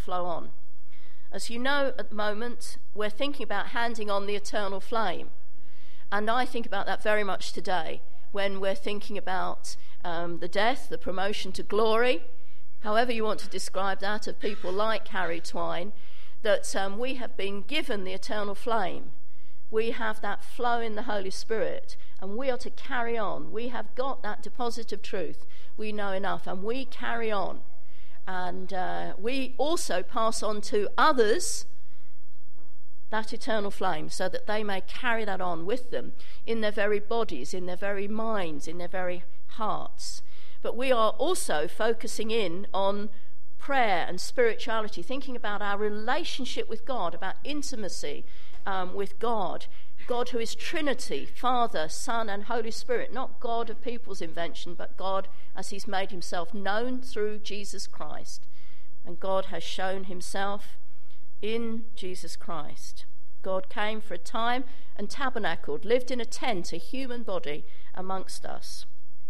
flow on. As you know, at the moment, we're thinking about handing on the eternal flame. And I think about that very much today, when we're thinking about the death, the promotion to glory, however you want to describe that, of people like Harry Twine, that we have been given the eternal flame. We have that flow in the Holy Spirit, and we are to carry on. We have got that deposit of truth. We know enough, and we carry on. And we also pass on to others that eternal flame, so that they may carry that on with them in their very bodies, in their very minds, in their very hearts. But we are also focusing in on prayer and spirituality, thinking about our relationship with God, about intimacy with God. God who is Trinity, Father, Son, and Holy Spirit, not God of people's invention, but God as he's made himself known through Jesus Christ. And God has shown himself in Jesus Christ. God came for a time and tabernacled, lived in a tent, a human body amongst us.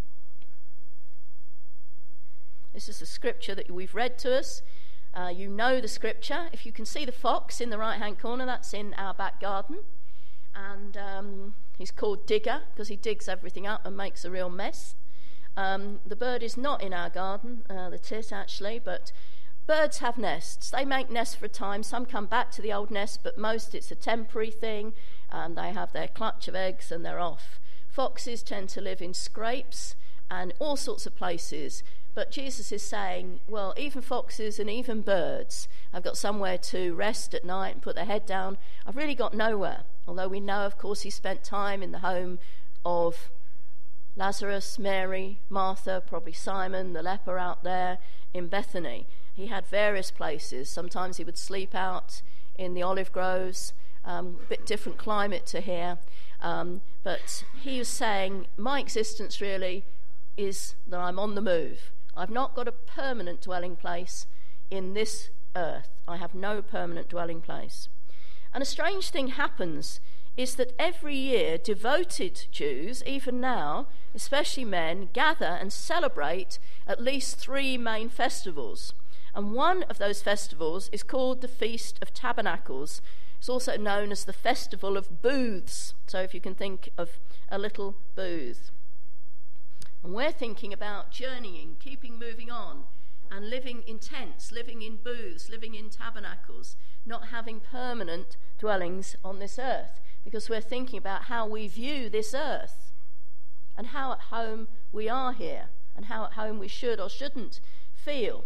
This is the scripture that we've read to us. You know the scripture. If you can see the fox in the right-hand corner, that's in our back garden. And he's called Digger because he digs everything up and makes a real mess. The bird is not in our garden, the tit actually, but birds have nests. They make nests for a time. Some come back to the old nest, but most it's a temporary thing. They have their clutch of eggs and they're off. Foxes tend to live in scrapes and all sorts of places. But Jesus is saying, well, even foxes and even birds have got somewhere to rest at night and put their head down. I've really got nowhere. Although we know, of course, he spent time in the home of Lazarus, Mary, Martha, probably Simon, the leper out there in Bethany. He had various places. Sometimes he would sleep out in the olive groves, a bit different climate to here. But he was saying, my existence really is that I'm on the move. I've not got a permanent dwelling place in this earth. I have no permanent dwelling place. And a strange thing happens is that every year devoted Jews, even now, especially men, gather and celebrate at least 3 main festivals. And one of those festivals is called the Feast of Tabernacles. It's also known as the Festival of Booths. So if you can think of a little booth. And we're thinking about journeying, keeping moving on, and living in tents, living in booths, living in tabernacles, not having permanent dwellings on this earth, because we're thinking about how we view this earth and how at home we are here and how at home we should or shouldn't feel.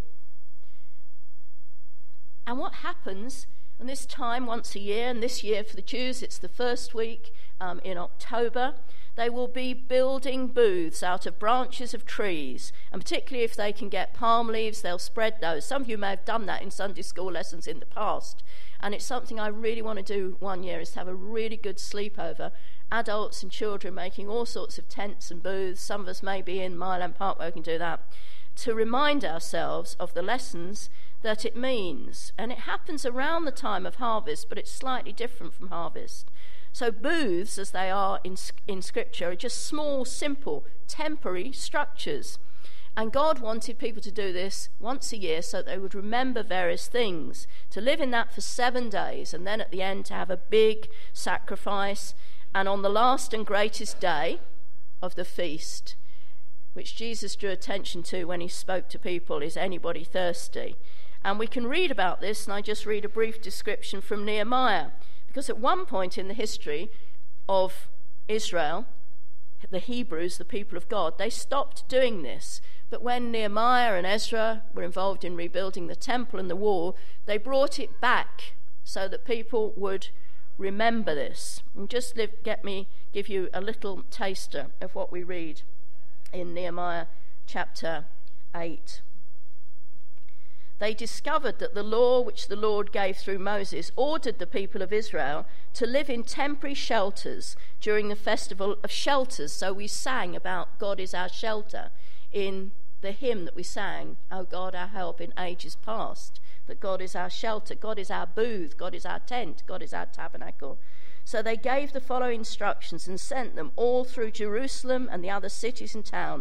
And what happens on this time once a year, and this year for the Jews it's the first week in October, they will be building booths out of branches of trees, and particularly if they can get palm leaves, they'll spread those. Some of you may have done that in Sunday school lessons in the past, and it's something I really want to do one year, is to have a really good sleepover, adults and children making all sorts of tents and booths. Some of us may be in Mile End Park where we can do that, to remind ourselves of the lessons that it means. And it happens around the time of harvest, but it's slightly different from harvest. So booths, as they are in Scripture, are just small, simple, temporary structures. And God wanted people to do this once a year so that they would remember various things, to live in that for 7 days, and then at the end to have a big sacrifice. And on the last and greatest day of the feast, which Jesus drew attention to when he spoke to people, is anybody thirsty? And we can read about this, and I just read a brief description from Nehemiah. Because at one point in the history of Israel, the Hebrews, the people of God, they stopped doing this. But when Nehemiah and Ezra were involved in rebuilding the temple and the wall, they brought it back so that people would remember this. And just give you a little taster of what we read in Nehemiah chapter 8. They discovered that the law which the Lord gave through Moses ordered the people of Israel to live in temporary shelters during the festival of shelters. So we sang about God is our shelter in the hymn that we sang, O God, our help in ages past, that God is our shelter, God is our booth, God is our tent, God is our tabernacle. So they gave the following instructions and sent them all through Jerusalem and the other cities and towns.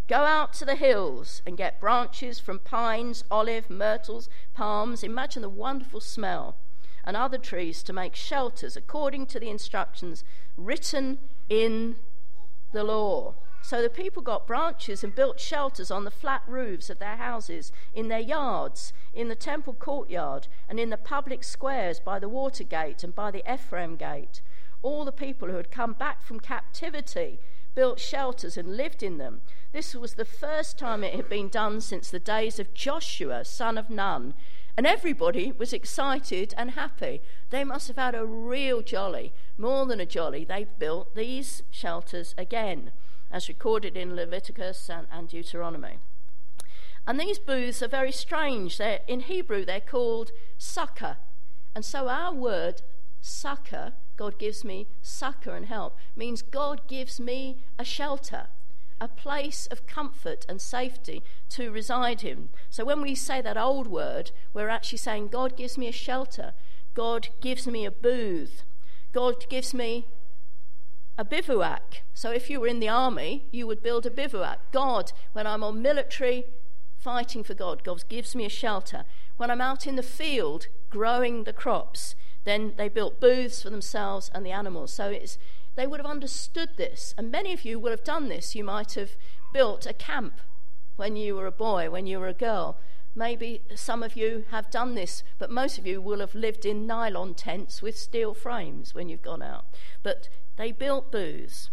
Go out to the hills and get branches from pines, olive, myrtles, palms. Imagine the wonderful smell. And other trees to make shelters according to the instructions written in the law. So the people got branches and built shelters on the flat roofs of their houses, in their yards, in the temple courtyard, and in the public squares by the water gate and by the Ephraim gate. All the people who had come back from captivity built shelters and lived in them. This was the first time it had been done since the days of Joshua, son of Nun. And everybody was excited and happy. They must have had a real jolly, more than a jolly. They built these shelters again, as recorded in Leviticus and Deuteronomy. And these booths are very strange. In Hebrew, they're called succor. And so our word, succor, God gives me succor and help, means God gives me a shelter, a place of comfort and safety to reside in. So when we say that old word, we're actually saying God gives me a shelter. God gives me a booth. God gives me a bivouac. So if you were in the army, you would build a bivouac. God, when I'm on military fighting for God, God gives me a shelter. When I'm out in the field growing the crops, then they built booths for themselves and the animals. So they would have understood this. And many of you will have done this. You might have built a camp when you were a boy, when you were a girl. Maybe some of you have done this, but most of you will have lived in nylon tents with steel frames when you've gone out. But they built booths.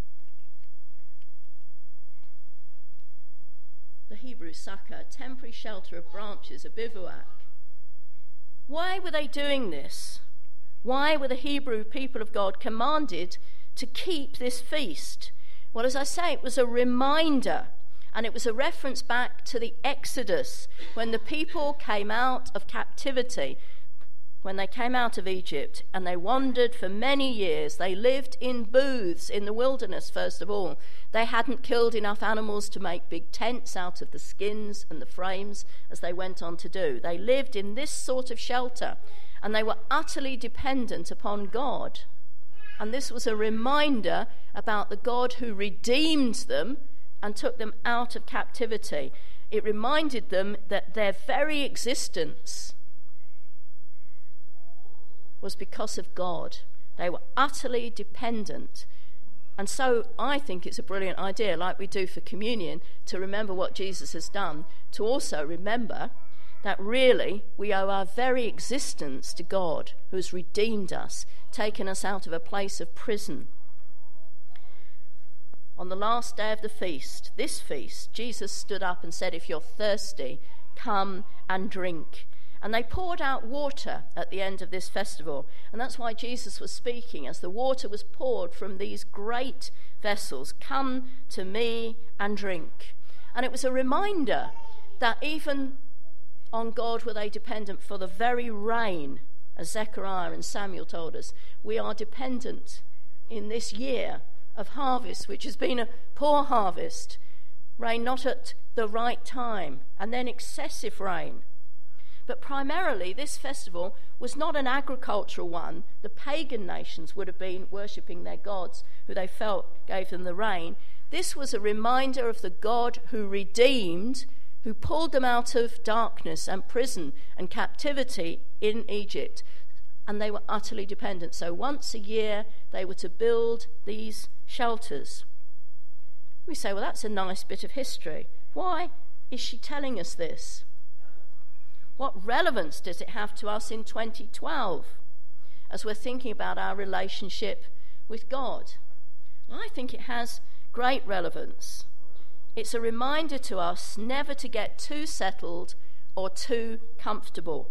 The Hebrew succor, a temporary shelter of branches, a bivouac. Why were they doing this? Why were the Hebrew people of God commanded to keep this feast? Well, as I say, it was a reminder, and it was a reference back to the Exodus, when the people came out of captivity, when they came out of Egypt, and they wandered for many years. They lived in booths in the wilderness, first of all. They hadn't killed enough animals to make big tents out of the skins and the frames, as they went on to do. They lived in this sort of shelter, and they were utterly dependent upon God. And this was a reminder about the God who redeemed them and took them out of captivity. It reminded them that their very existence was because of God. They were utterly dependent. And so I think it's a brilliant idea, like we do for communion, to remember what Jesus has done, to also remember that really we owe our very existence to God, who has redeemed us, taken us out of a place of prison. On the last day of the feast, this feast, Jesus stood up and said, "If you're thirsty, come and drink." And they poured out water at the end of this festival. And that's why Jesus was speaking as the water was poured from these great vessels. Come to me and drink. And it was a reminder that even on God were they dependent for the very rain, as Zechariah and Samuel told us. We are dependent in this year of harvest, which has been a poor harvest. Rain not at the right time, and then excessive rain. But primarily, this festival was not an agricultural one. The pagan nations would have been worshipping their gods, who they felt gave them the rain. This was a reminder of the God who redeemed, who pulled them out of darkness and prison and captivity in Egypt. And they were utterly dependent. So once a year, they were to build these shelters. We say, well, that's a nice bit of history. Why is she telling us this? What relevance does it have to us in 2012 as we're thinking about our relationship with God? Well, I think it has great relevance. It's a reminder to us never to get too settled or too comfortable.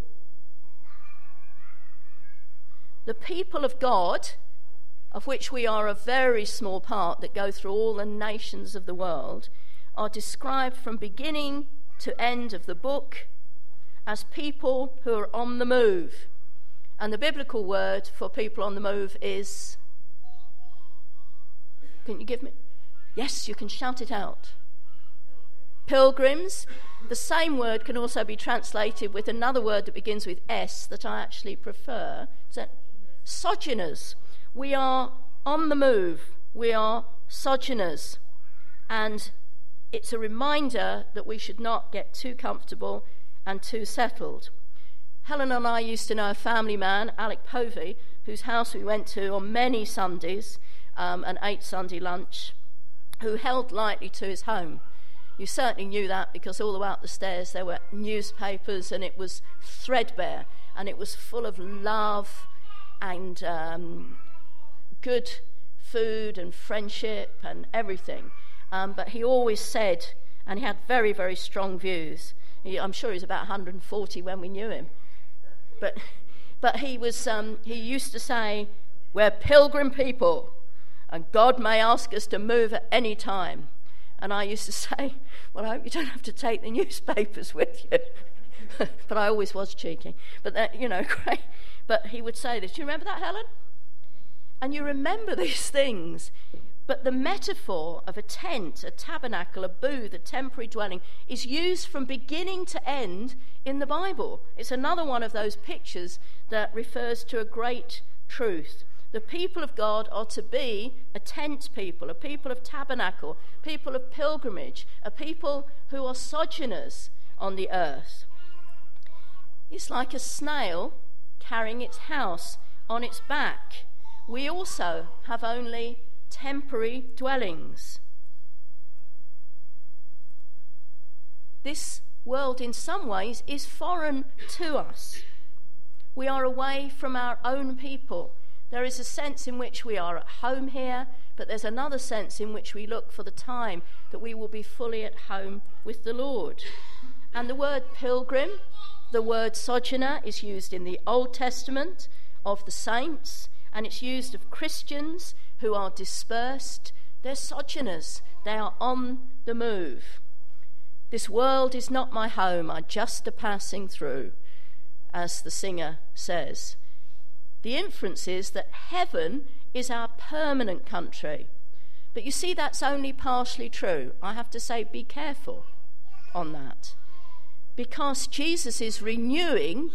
The people of God, of which we are a very small part that go through all the nations of the world, are described from beginning to end of the book as people who are on the move. And the biblical word for people on the move is... Can you give me... Yes, you can shout it out. Pilgrims. The same word can also be translated with another word that begins with S that I actually prefer. Sojourners. We are on the move. We are sojourners. And it's a reminder that we should not get too comfortable and too settled. Helen and I used to know a family man, Alec Povey, whose house we went to on many Sundays and ate Sunday lunch, who held lightly to his home. You certainly knew that because all about the stairs there were newspapers, and it was threadbare, and it was full of love and good food and friendship and everything. But he always said, and he had very, very strong views. I'm sure he was about 140 when we knew him. But he used to say, we're pilgrim people, and God may ask us to move at any time. And I used to say, well, I hope you don't have to take the newspapers with you. But I always was cheeky. But that, great. But he would say this. Do you remember that, Helen? And you remember these things. But the metaphor of a tent, a tabernacle, a booth, a temporary dwelling is used from beginning to end in the Bible. It's another one of those pictures that refers to a great truth. The people of God are to be a tent people, a people of tabernacle, people of pilgrimage, a people who are sojourners on the earth. It's like a snail carrying its house on its back. We also have only temporary dwellings. This world in some ways is foreign to us. We are away from our own people. There is a sense in which we are at home here, but there's another sense in which we look for the time that we will be fully at home with the Lord. And the word pilgrim, the word sojourner, is used in the Old Testament of the saints, and it's used of Christians who are dispersed. They're sojourners. They are on the move. This world is not my home, I'm just a passing through, as the singer says. The inference is that heaven is our permanent country. But you see, that's only partially true. I have to say, be careful on that. Because Jesus is renewing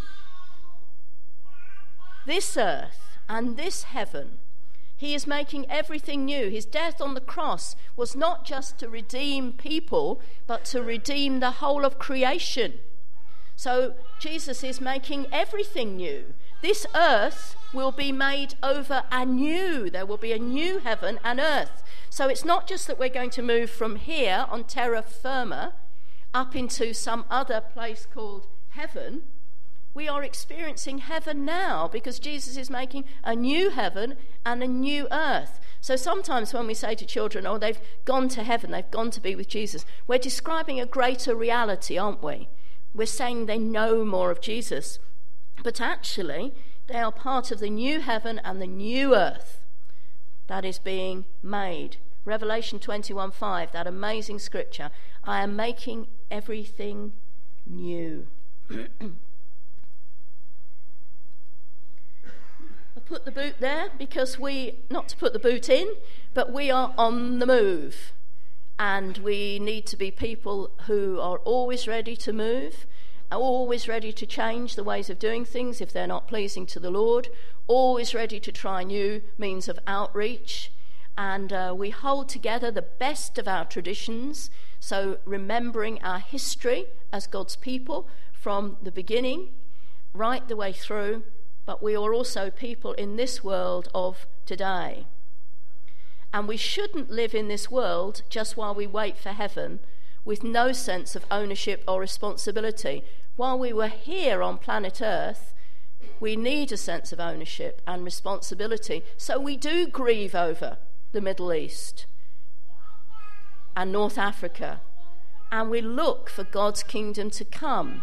this earth and this heaven. He is making everything new. His death on the cross was not just to redeem people, but to redeem the whole of creation. So Jesus is making everything new. This earth will be made over anew. There will be a new heaven and earth. So it's not just that we're going to move from here on terra firma up into some other place called heaven. We are experiencing heaven now because Jesus is making a new heaven and a new earth. So sometimes when we say to children, oh, they've gone to heaven, they've gone to be with Jesus, we're describing a greater reality, aren't we? We're saying they know more of Jesus. But actually, they are part of the new heaven and the new earth that is being made. Revelation 21:5, that amazing scripture. I am making everything new. I put the boot there because not to put the boot in, but we are on the move. And we need to be people who are always ready to move, always ready to change the ways of doing things if they're not pleasing to the Lord, always ready to try new means of outreach. And we hold together the best of our traditions, so remembering our history as God's people from the beginning right the way through, but we are also people in this world of today. And we shouldn't live in this world just while we wait for heaven with no sense of ownership or responsibility. While we were here on planet Earth, we need a sense of ownership and responsibility. So we do grieve over the Middle East and North Africa, and we look for God's kingdom to come.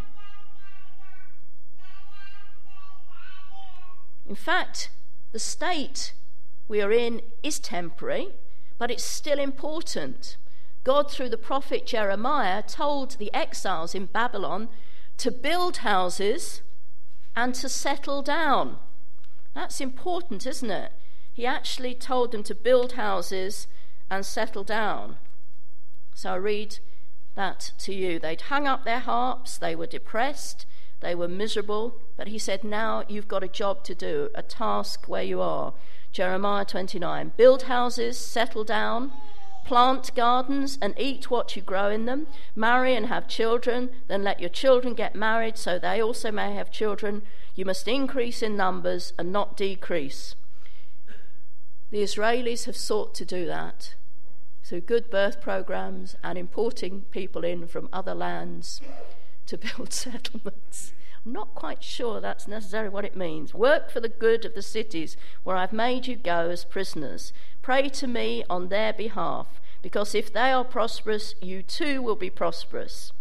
In fact, the state we are in is temporary, but it's still important. God, through the prophet Jeremiah, told the exiles in Babylon to build houses and to settle down. That's important, isn't it? He actually told them to build houses and settle down. So I read that to you. They'd hung up their harps, they were depressed, they were miserable, but he said, now you've got a job to do, a task where you are. Jeremiah 29, build houses, settle down, Plant gardens and eat what you grow in them. Marry and have children. Then let your children get married so they also may have children. You must increase in numbers and not decrease. The Israelis have sought to do that through good birth programs and importing people in from other lands to build settlements. I'm not quite sure that's necessarily what it means. Work for the good of the cities where I've made you go as prisoners. Pray to me on their behalf, because if they are prosperous, you too will be prosperous.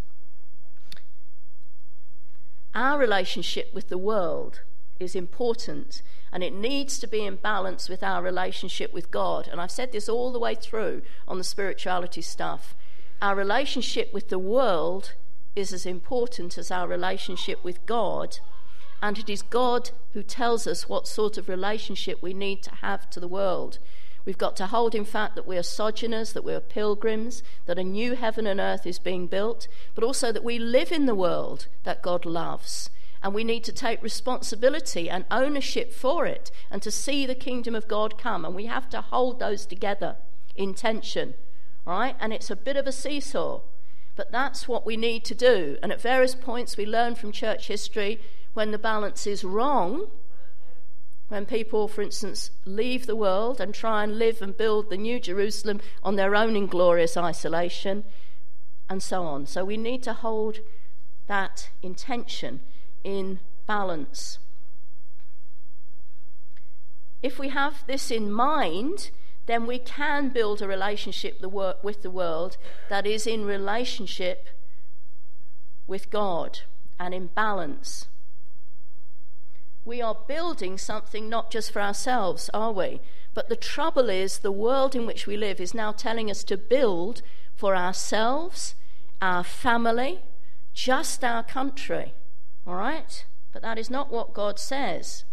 Our relationship with the world is important, and it needs to be in balance with our relationship with God. And I've said this all the way through on the spirituality stuff. Our relationship with the world is as important as our relationship with God, and it is God who tells us what sort of relationship we need to have to the world. We've got to hold in fact that we are sojourners, that we are pilgrims, that a new heaven and earth is being built, but also that we live in the world that God loves, and we need to take responsibility and ownership for it and to see the kingdom of God come, and we have to hold those together in tension, right? And it's a bit of a seesaw. But that's what we need to do. And at various points we learn from church history when the balance is wrong, when people, for instance, leave the world and try and live and build the new Jerusalem on their own inglorious isolation, and so on. So we need to hold that intention in balance. If we have this in mind, then we can build a relationship with the world that is in relationship with God and in balance. We are building something not just for ourselves, are we? But the trouble is the world in which we live is now telling us to build for ourselves, our family, just our country. All right? But that is not what God says.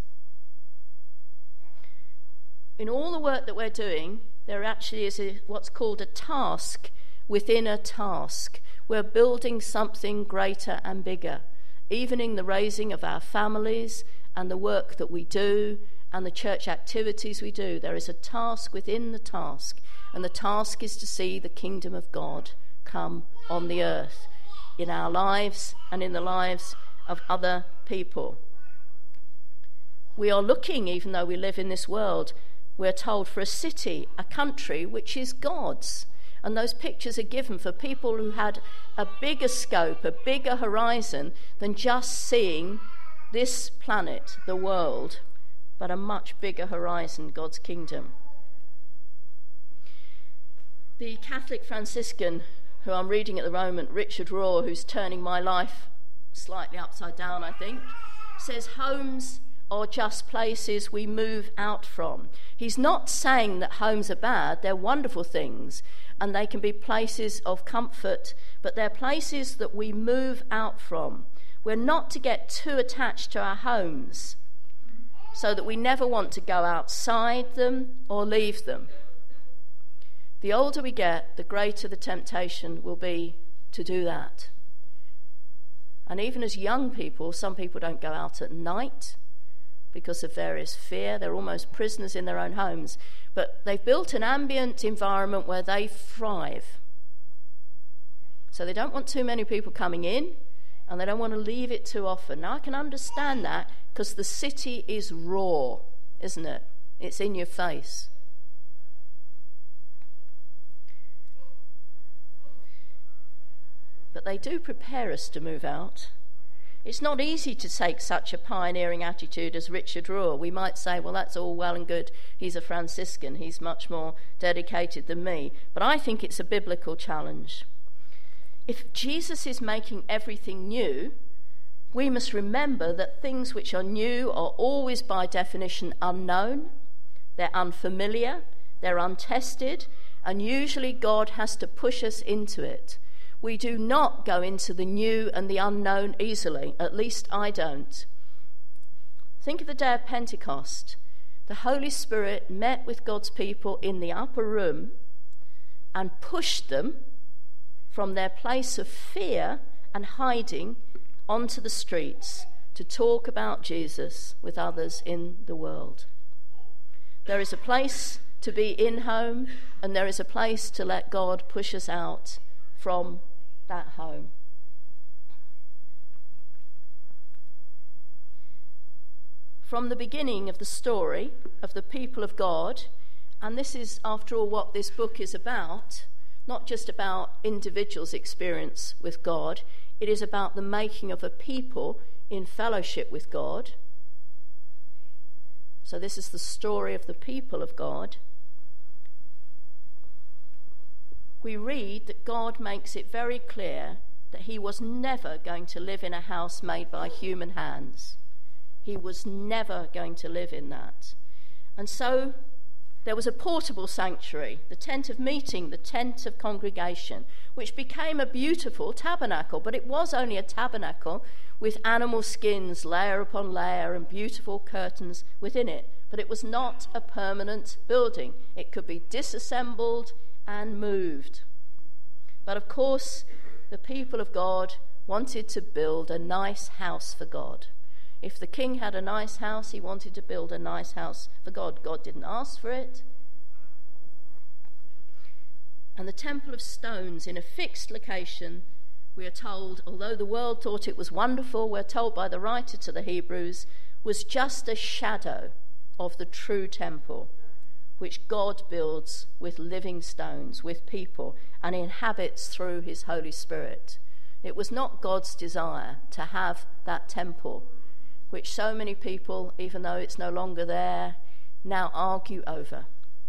In all the work that we're doing, there actually is what's called a task within a task. We're building something greater and bigger, even in the raising of our families and the work that we do and the church activities we do. There is a task within the task, and the task is to see the kingdom of God come on the earth, in our lives and in the lives of other people. We are looking, even though we live in this world, we're told, for a city, a country which is God's. And those pictures are given for people who had a bigger scope, a bigger horizon than just seeing this planet, the world, but a much bigger horizon, God's kingdom. The Catholic Franciscan, who I'm reading at the moment, Richard Rohr, who's turning my life slightly upside down, I think, says homes are just places we move out from. He's not saying that homes are bad. They're wonderful things, and they can be places of comfort, but they're places that we move out from. We're not to get too attached to our homes so that we never want to go outside them or leave them. The older we get, the greater the temptation will be to do that. And even as young people, some people don't go out at night because of various fear. They're almost prisoners in their own homes. But they've built an ambient environment where they thrive. So they don't want too many people coming in, and they don't want to leave it too often. Now, I can understand that because the city is raw, isn't it? It's in your face. But they do prepare us to move out. It's not easy to take such a pioneering attitude as Richard Rohr. We might say, well, that's all well and good. He's a Franciscan. He's much more dedicated than me. But I think it's a biblical challenge. If Jesus is making everything new, we must remember that things which are new are always by definition unknown, they're unfamiliar, they're untested, and usually God has to push us into it. We do not go into the new and the unknown easily, at least I don't. Think of the day of Pentecost. The Holy Spirit met with God's people in the upper room and pushed them from their place of fear and hiding onto the streets to talk about Jesus with others in the world. There is a place to be in home, and there is a place to let God push us out from that home. From the beginning of the story of the people of God, and this is, after all, what this book is about, not just about individuals' experience with God, it is about the making of a people in fellowship with God. So this is the story of the people of God. We read that God makes it very clear that he was never going to live in a house made by human hands. He was never going to live in that. And so there was a portable sanctuary, the tent of meeting, the tent of congregation, which became a beautiful tabernacle, but it was only a tabernacle with animal skins layer upon layer and beautiful curtains within it. But it was not a permanent building. It could be disassembled and moved. But of course, the people of God wanted to build a nice house for God. If the king had a nice house, he wanted to build a nice house for God. God didn't ask for it. And the temple of stones in a fixed location, we are told, although the world thought it was wonderful, we're told by the writer to the Hebrews, was just a shadow of the true temple, which God builds with living stones, with people, and inhabits through his Holy Spirit. It was not God's desire to have that temple, which so many people, even though it's no longer there, now argue over.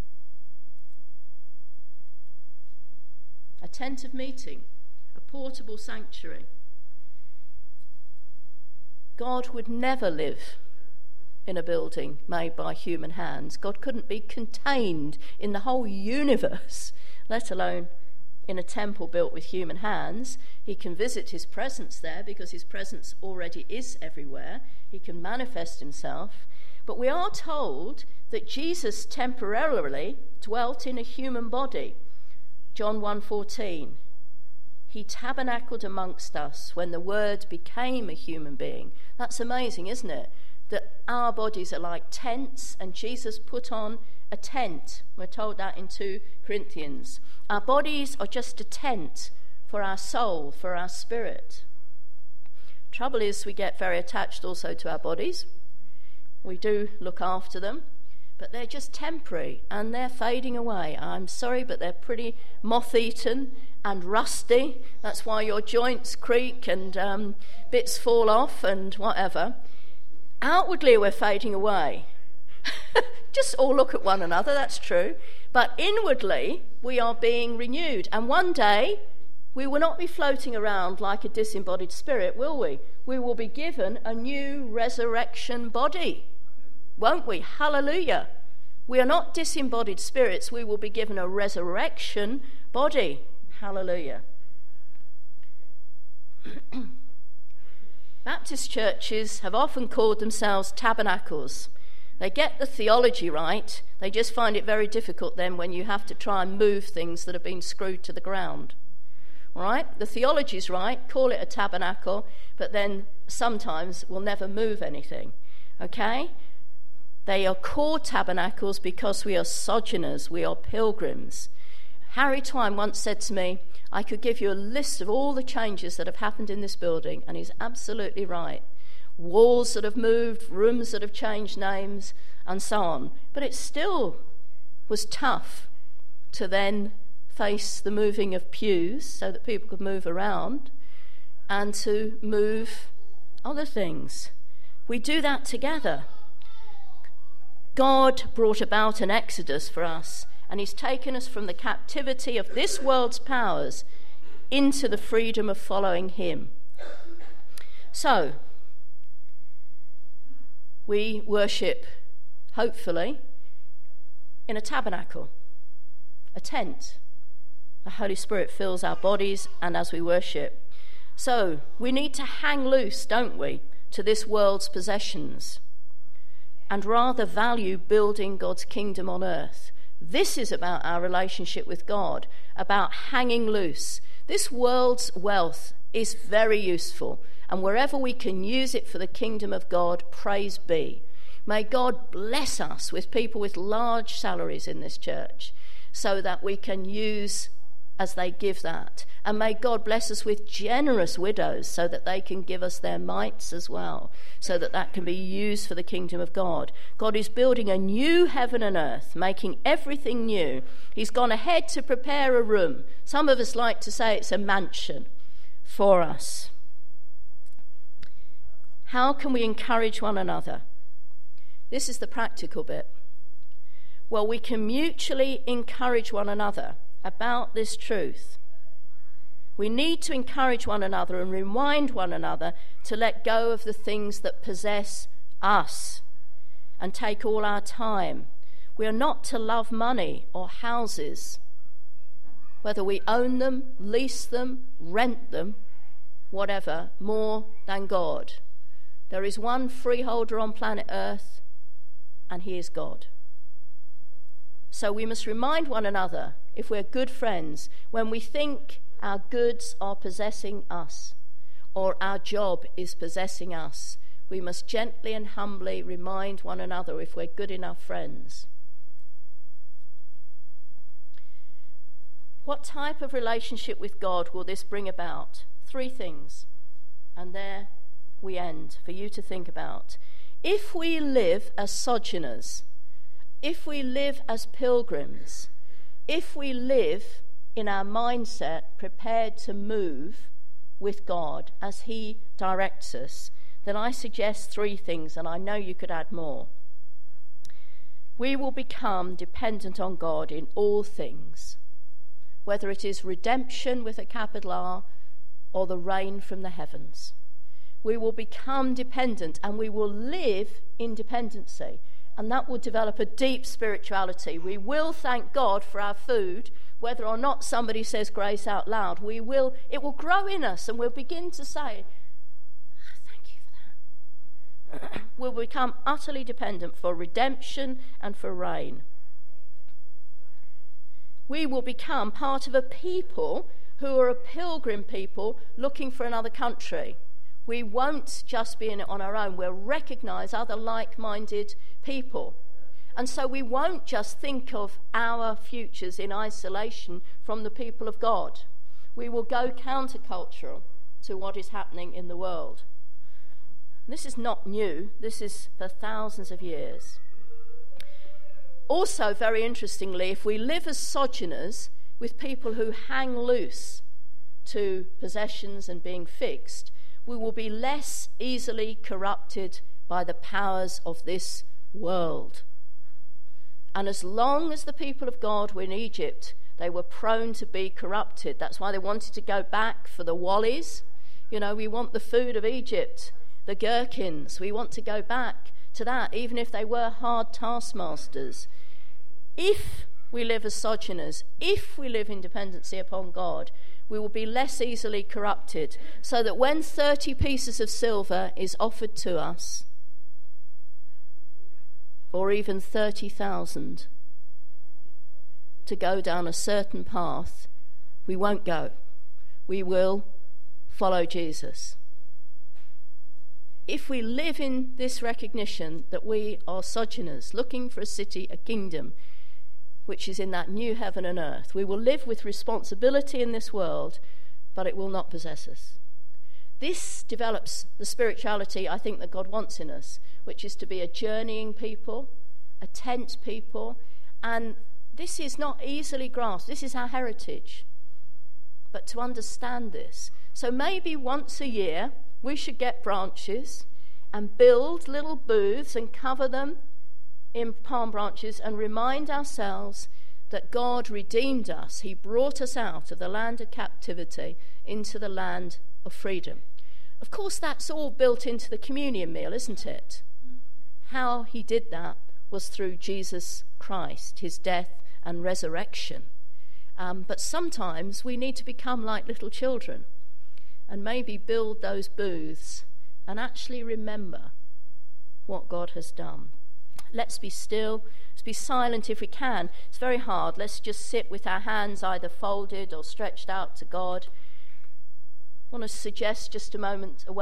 A tent of meeting, a portable sanctuary. God would never live in a building made by human hands. God couldn't be contained in the whole universe, let alone in a temple built with human hands. He can visit his presence there because his presence already is everywhere. He can manifest himself. But we are told that Jesus temporarily dwelt in a human body. John 1:14. He tabernacled amongst us when the Word became a human being. That's amazing, isn't it? That our bodies are like tents, and Jesus put on a tent. We're told that in 2 Corinthians. Our bodies are just a tent for our soul, for our spirit. Trouble is, we get very attached also to our bodies. We do look after them, but they're just temporary and they're fading away. I'm sorry, but they're pretty moth-eaten and rusty. That's why your joints creak and bits fall off and whatever. Outwardly, we're fading away. Just all look at one another, that's true. But inwardly, we are being renewed. And one day, we will not be floating around like a disembodied spirit, will we? We will be given a new resurrection body, won't we? Hallelujah. We are not disembodied spirits. We will be given a resurrection body. Hallelujah. Baptist churches have often called themselves tabernacles. They get the theology right. They just find it very difficult then when you have to try and move things that have been screwed to the ground. All right? The theology's right. Call it a tabernacle, but then sometimes we'll never move anything. Okay? They are called tabernacles because we are sojourners. We are pilgrims. Harry Twine once said to me, I could give you a list of all the changes that have happened in this building, and he's absolutely right. Walls that have moved, rooms that have changed names, and so on. But it still was tough to then face the moving of pews so that people could move around and to move other things. We do that together. God brought about an exodus for us, and he's taken us from the captivity of this world's powers into the freedom of following him. So, we worship, hopefully, in a tabernacle, a tent. The Holy Spirit fills our bodies and as we worship. So, we need to hang loose, don't we, to this world's possessions and rather value building God's kingdom on earth. This is about our relationship with God, about hanging loose. This world's wealth is very useful, and wherever we can use it for the kingdom of God, praise be. May God bless us with people with large salaries in this church so that we can use as they give that. And may God bless us with generous widows so that they can give us their mites as well, so that that can be used for the kingdom of God. God is building a new heaven and earth, making everything new. He's gone ahead to prepare a room. Some of us like to say it's a mansion for us. How can we encourage one another? This is the practical bit. Well, we can mutually encourage one another about this truth. We need to encourage one another and remind one another to let go of the things that possess us and take all our time. We are not to love money or houses, whether we own them, lease them, rent them, whatever, more than God. There is one freeholder on planet Earth, and he is God. So we must remind one another, if we're good friends, when we think our goods are possessing us or our job is possessing us, we must gently and humbly remind one another if we're good enough friends. What type of relationship with God will this bring about? 3 things, and there we end for you to think about. If we live as sojourners, if we live as pilgrims, if we live in our mindset prepared to move with God as he directs us, then I suggest 3 things, and I know you could add more. We will become dependent on God in all things, whether it is redemption with a capital R or the rain from the heavens. We will become dependent and we will live in dependency. And that will develop a deep spirituality. We will thank God for our food, whether or not somebody says grace out loud. It will grow in us, and we'll begin to say, thank you for that. We'll become utterly dependent for redemption and for rain. We will become part of a people who are a pilgrim people looking for another country. We won't just be in it on our own. We'll recognise other like-minded people. And so we won't just think of our futures in isolation from the people of God. We will go countercultural to what is happening in the world. This is not new. This is for thousands of years. Also, very interestingly, if we live as sojourners with people who hang loose to possessions and being fixed, we will be less easily corrupted by the powers of this world. And as long as the people of God were in Egypt, they were prone to be corrupted. That's why they wanted to go back for the wallies. You know, we want the food of Egypt, the gherkins. We want to go back to that, even if they were hard taskmasters. If we live as sojourners, if we live in dependency upon God, we will be less easily corrupted, so that when 30 pieces of silver is offered to us, or even 30,000, to go down a certain path, we won't go. We will follow Jesus. If we live in this recognition that we are sojourners, looking for a city, a kingdom, which is in that new heaven and earth, we will live with responsibility in this world, but it will not possess us. This develops the spirituality I think that God wants in us, which is to be a journeying people, a tent people, and this is not easily grasped. This is our heritage. But to understand this, so maybe once a year we should get branches and build little booths and cover them in palm branches and remind ourselves that God redeemed us. He brought us out of the land of captivity into the land of freedom. Of course, that's all built into the communion meal, isn't it? How he did that was through Jesus Christ, his death and resurrection. But sometimes we need to become like little children and maybe build those booths and actually remember what God has done. Let's be still. Let's be silent if we can. It's very hard. Let's just sit with our hands either folded or stretched out to God. I want to suggest just a moment away